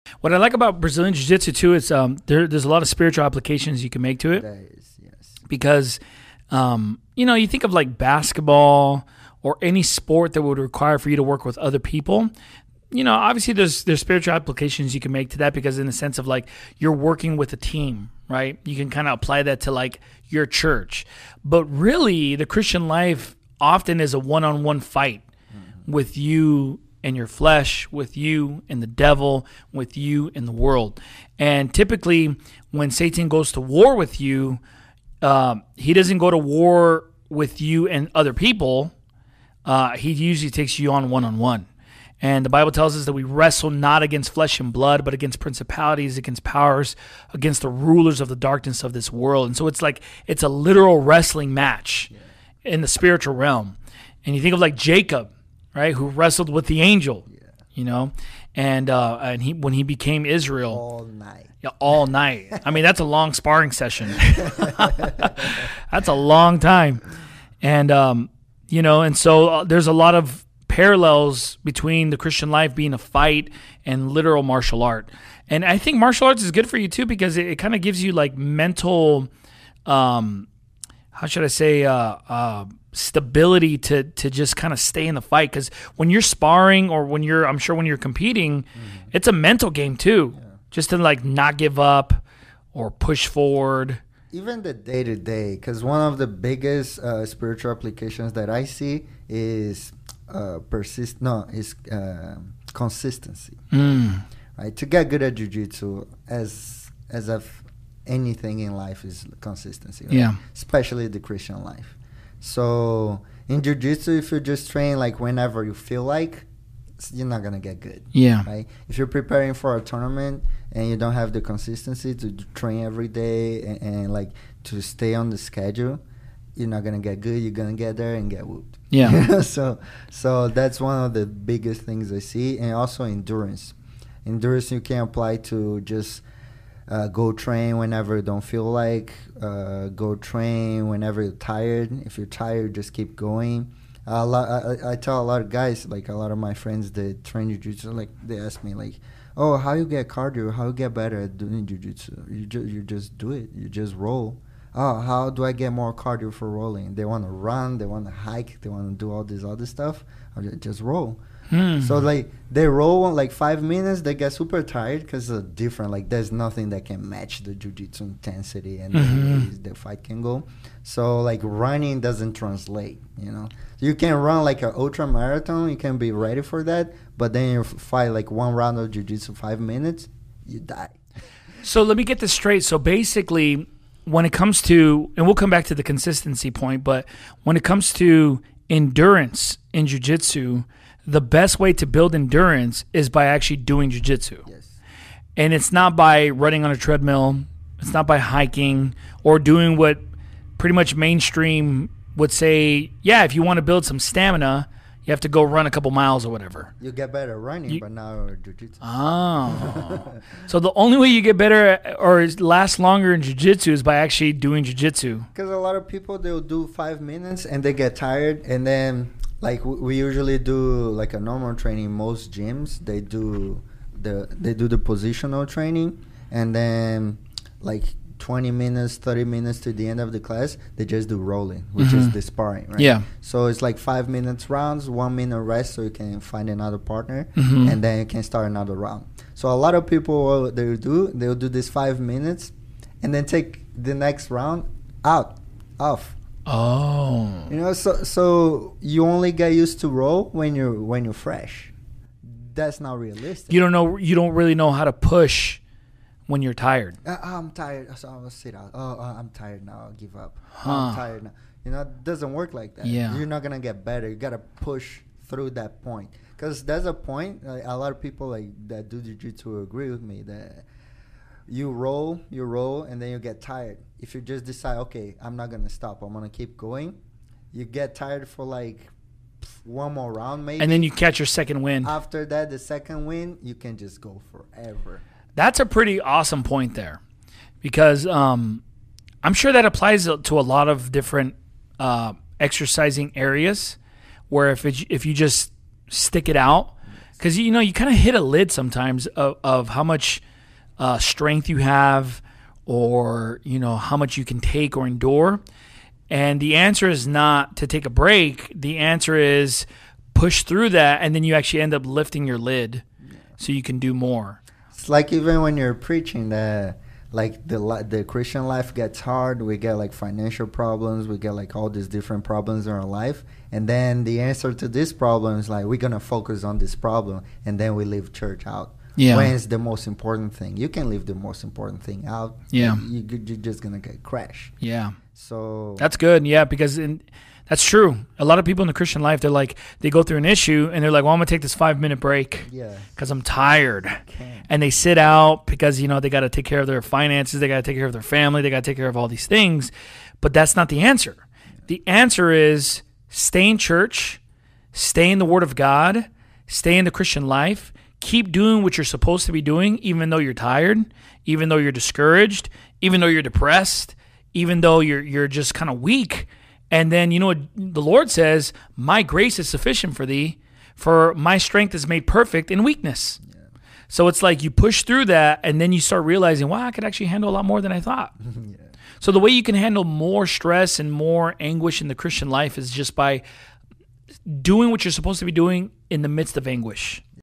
What I like about Brazilian Jiu-Jitsu too is there's a lot of spiritual applications you can make to it. That is, yes. Because you think of like basketball or any sport that would require for you to work with other people. Obviously there's spiritual applications you can make to that, because in the sense of like you're working with a team, right? You can kind of apply that to like your church. But really the Christian life often is a one-on-one fight with you and your flesh, with you and the devil, with you and the world. And typically when Satan goes to war with you, he doesn't go to war with you and other people. He usually takes you on one-on-one. And the Bible tells us that we wrestle not against flesh and blood, but against principalities, against powers, against the rulers of the darkness of this world. And so it's a literal wrestling match in the spiritual realm. And you think of like Jacob, right, who wrestled with the angel, and he when he became Israel. All night. Yeah, all night. I mean, that's a long sparring session. That's a long time. And, and so there's a lot of parallels between the Christian life being a fight and literal martial art. And I think martial arts is good for you too, because it kind of gives you like mental, how should I say, stability to just kind of stay in the fight. Because when you're sparring or when you're competing, it's a mental game too. Yeah. Just to like not give up or push forward. Even the day-to-day, because one of the biggest spiritual applications that I see is consistency. Right? To get good at jiu-jitsu, as of anything in life, is consistency. Right? Yeah. Especially the Christian life. So in jiu-jitsu, if you just train like whenever you feel like, you're not gonna get good. Yeah. Right? If you're preparing for a tournament and you don't have the consistency to train every day and like to stay on the schedule, you're not gonna get good. You're gonna get there and get whooped. Yeah. So that's one of the biggest things I see. And also endurance. Endurance you can apply to just go train whenever you don't feel like. Go train whenever you're tired. If you're tired, just keep going. I tell a lot of guys, like a lot of my friends that train jiu-jitsu, like they ask me like, oh, how you get cardio? How you get better at doing jiu-jitsu? You just do it. You just roll. Oh, how do I get more cardio for rolling? They want to run, they want to hike, they want to do all this other stuff. I just roll. So like they roll like 5 minutes, they get super tired because it's different. Like there's nothing that can match the jiu-jitsu intensity and the fight can go. So like running doesn't translate, You can run like an ultra marathon, you can be ready for that, but then you fight like one round of jiu-jitsu 5 minutes, you die. So let me get this straight. So basically, when it comes to, and we'll come back to the consistency point, but when it comes to endurance in jiu-jitsu, the best way to build endurance is by actually doing jiu-jitsu. Yes. And it's not by running on a treadmill. It's not by hiking or doing what pretty much mainstream would say, yeah, if you want to build some stamina, you have to go run a couple miles or whatever. You get better running, but now jiu-jitsu. Oh. So the only way you get better or last longer in jiu-jitsu is by actually doing jiu-jitsu. Because a lot of people, they'll do 5 minutes and they get tired. And then, like, we usually do, like, a normal training. Most gyms, they do the positional training. And then, like, 20 minutes, 30 minutes to the end of the class, they just do rolling, which is the sparring, right? Yeah. So it's like 5 minutes rounds, 1 minute rest so you can find another partner, and then you can start another round. So a lot of people, what they'll do this 5 minutes and then take the next round off. Oh. So you only get used to roll when you're fresh. That's not realistic. You don't really know how to push when you're tired. I'm tired, so I'll sit out. I'm tired now, I'll give up. I'm tired now. It doesn't work like that. Yeah. You're not going to get better. You got to push through that point. Because there's a point, a lot of people like that do jiu-jitsu agree with me, that you roll, and then you get tired. If you just decide, okay, I'm not going to stop, I'm going to keep going, you get tired for like one more round maybe. And then you catch your second wind. After that, the second wind, you can just go forever. That's a pretty awesome point there, because I'm sure that applies to a lot of different exercising areas, where if you just stick it out, Because, you kind of hit a lid sometimes of how much strength you have, or, how much you can take or endure. And the answer is not to take a break. The answer is push through that, and then you actually end up lifting your lid so you can do more. It's like even when you're preaching that, like the Christian life gets hard. We get like financial problems. We get like all these different problems in our life. And then the answer to this problem is like, we're going to focus on this problem. And then we leave church out. Yeah. When it's the most important thing. You can leave the most important thing out. Yeah. You're just going to get crashed. Yeah. So that's good. Yeah. Because that's true. A lot of people in the Christian life, they're like, they go through an issue and they're like, well, I'm going to take this 5-minute break. Yeah. Because I'm tired. And they sit out because, they got to take care of their finances. They got to take care of their family. They got to take care of all these things. But that's not the answer. The answer is stay in church, stay in the Word of God, stay in the Christian life, keep doing what you're supposed to be doing, even though you're tired, even though you're discouraged, even though you're depressed, even though you're just kind of weak. And then, what the Lord says, my grace is sufficient for thee, for my strength is made perfect in weakness. Yeah. So it's like you push through that, and then you start realizing, wow, I could actually handle a lot more than I thought. Yeah. So the way you can handle more stress and more anguish in the Christian life is just by doing what you're supposed to be doing in the midst of anguish.